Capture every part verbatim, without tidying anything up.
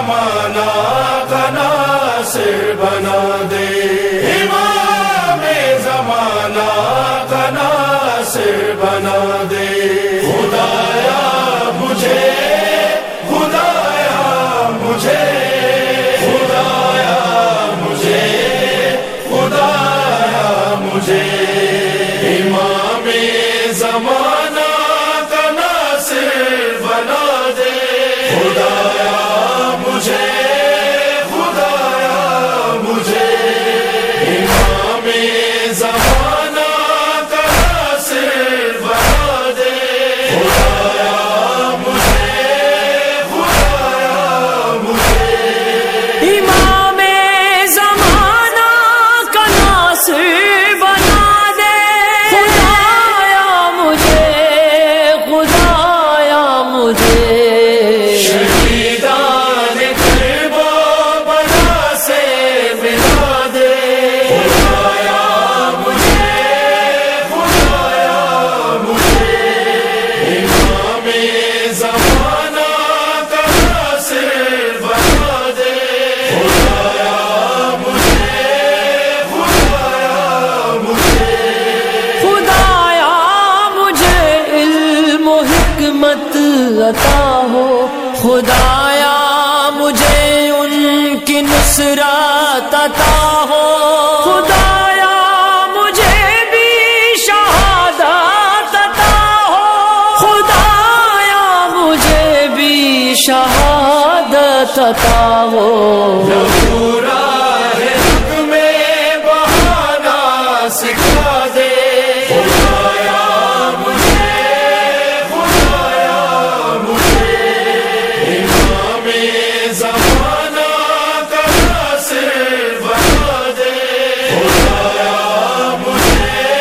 زمانہ کا ناصر بنا دے، امام زمانہ کا ناصر بنا دے، خدایا مجھے خدایا مجھے خدایا مجھے خدایا مجھے امام زمانہ کا ناصر بنا دے، خدایا مجھے خدایا مجھے امام زمانہ کا ناصر بنا دے، خدایا مجھے خدایا مجھے امام زمانہ کا ناصر بنا دے، خدایا مجھے خدایا مجھے شہیدان کربلا بلا سے ملا دے، خدایا مجھے خدایا مجھے امام زمانہ کا ناصر بنا دے، خدایا مجھے خدایا مجھے خدایا مجھے علم و حکمت عطا ہو، خدایا مجھے ان کی نصرت عطا ہو، خدایا مجھے بھی شہادت عطا ہو، خدایا مجھے بھی شہادت عطا ہو، پورا ہے حق میں بہانا سکھا دے، خدایا مجھے خدایا مجھے امام زمانہ کا ناصر بنا دے، خدایا مجھے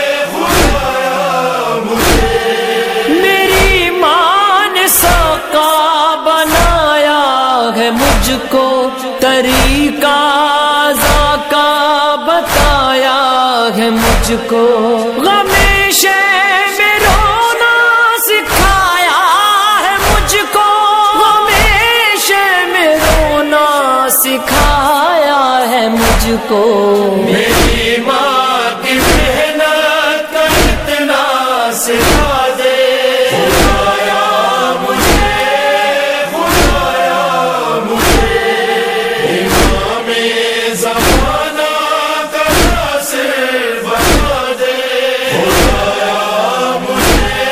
خدایا مجھے میری ماں نے ساقہ بنایا ہے مجھ کو، طریقہ ذاکہ بتایا ہے مجھ کو، غم شے میں رونا سکھایا ہے مجھ کو، غم شے میں رونا سکھایا ہے مجھ کو، میری ماں کی محنت کا اتنا سکھا دے، خدایا مجھے خدایا مجھے امام زمانہ کا ناصر بنا دے، خدایا مجھے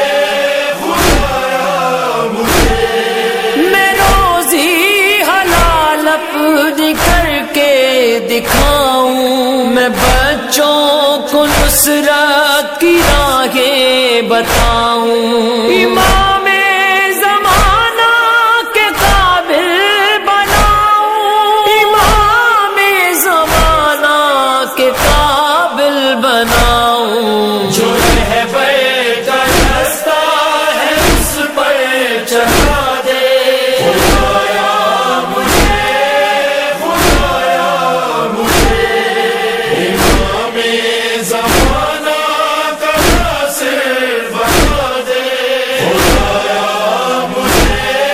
خدایا مجھے میں روزی حلال اپنی کر کے دکھاؤں، میں بچوں کو نصرت کی راہیں بتاؤں، امام زمانہ کے قابل بناؤں، امام زمانہ کے قابل بناؤں، جو رہبر کا رستہ ہے اس پر چلا دے، خدایا مجھے خدایا مجھے امام زمانہ کا ناصر بنا دے، خدایا مجھے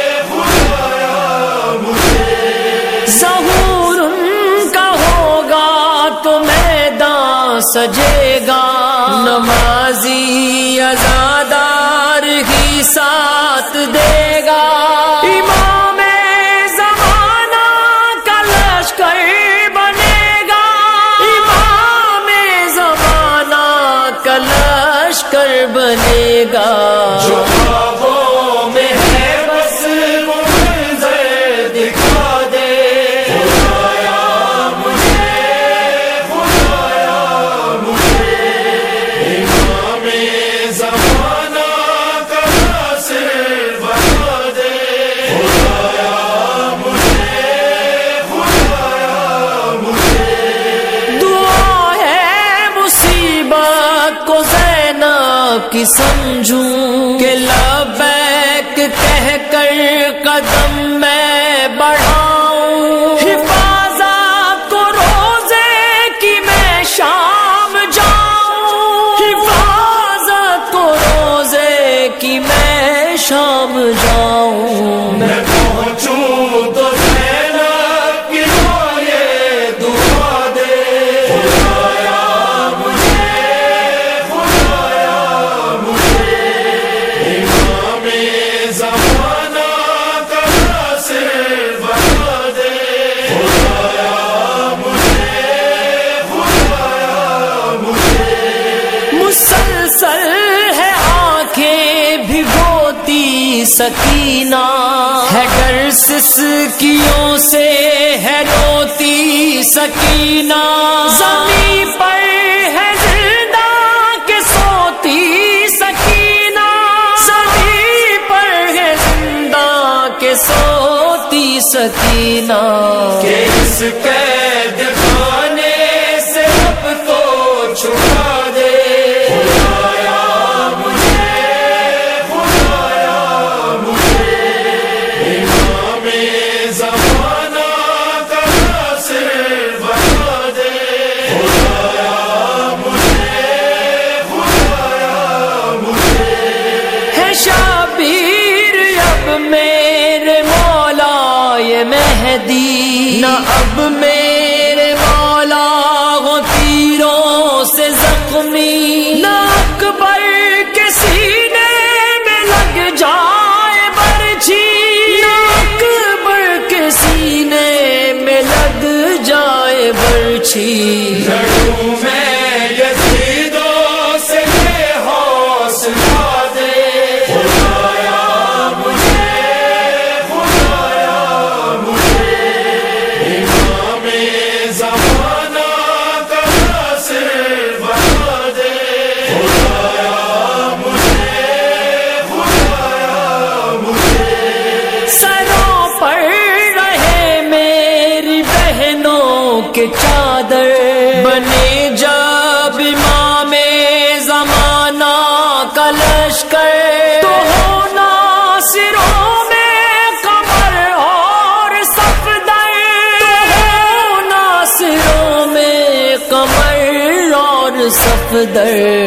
خدایا مجھے ظہور ان کا ہوگا تو میدان سجے گا، نمازی عزادار ہی ساتھ دے گا، امام زمانہ کا لشکر بنے گا، امام زمانہ کا لشکر بنے گا، جو خوابوں میں ہے بس وہ منظر دکھا دے، خدایا مجھے خدایا مجھے امام زمانہ کا ناصر بنا دے، خدایا مجھے خدایا مجھے دعا ہے مصیبت کو زینب کی سمجھوں کہ لبیک کہہ کر قدم میں بڑھاؤں، حفاظت کو روزے کی میں شام جاؤں، حفاظت کو روزے کی میں شام جاؤں، میں پہنچوں تو سکینہ ہے ڈر سسکیوں سے ہے روتی سکینہ زمین پر ہے زندہ کہ سوتی سکینہ زمین پر ہے زندہ کہ سوتی سکینہ کہ اس قید خانے سے اب تو چھڑا دے خدایا مجھے خدایا مجھے امام زمانہ کا ناصر بنا دے خدایا مجھے خدایا مجھے ہے شبیر اب میرے مولا یہ مہدی نہ اب میرے مولا ہو تیروں سے زخمی نہ اکبر کے سینے میں لگ جائے برچھی نہ اکبر کے سینے میں لگ جائے برچھی لڑوں میں یزیدوں سے یہ حوصلہ دے خدایا مجھے خدایا مجھے امام زمانہ کا ناصر بنا دے خدایا مجھے خدایا مجھے سروں پر رہے میری بہنوں کے چادر بنے جب امام زمانہ کا لشکر تو ہو ناصروں میں قمر اور صفدر تو ہو ناصروں میں قمر اور صفدر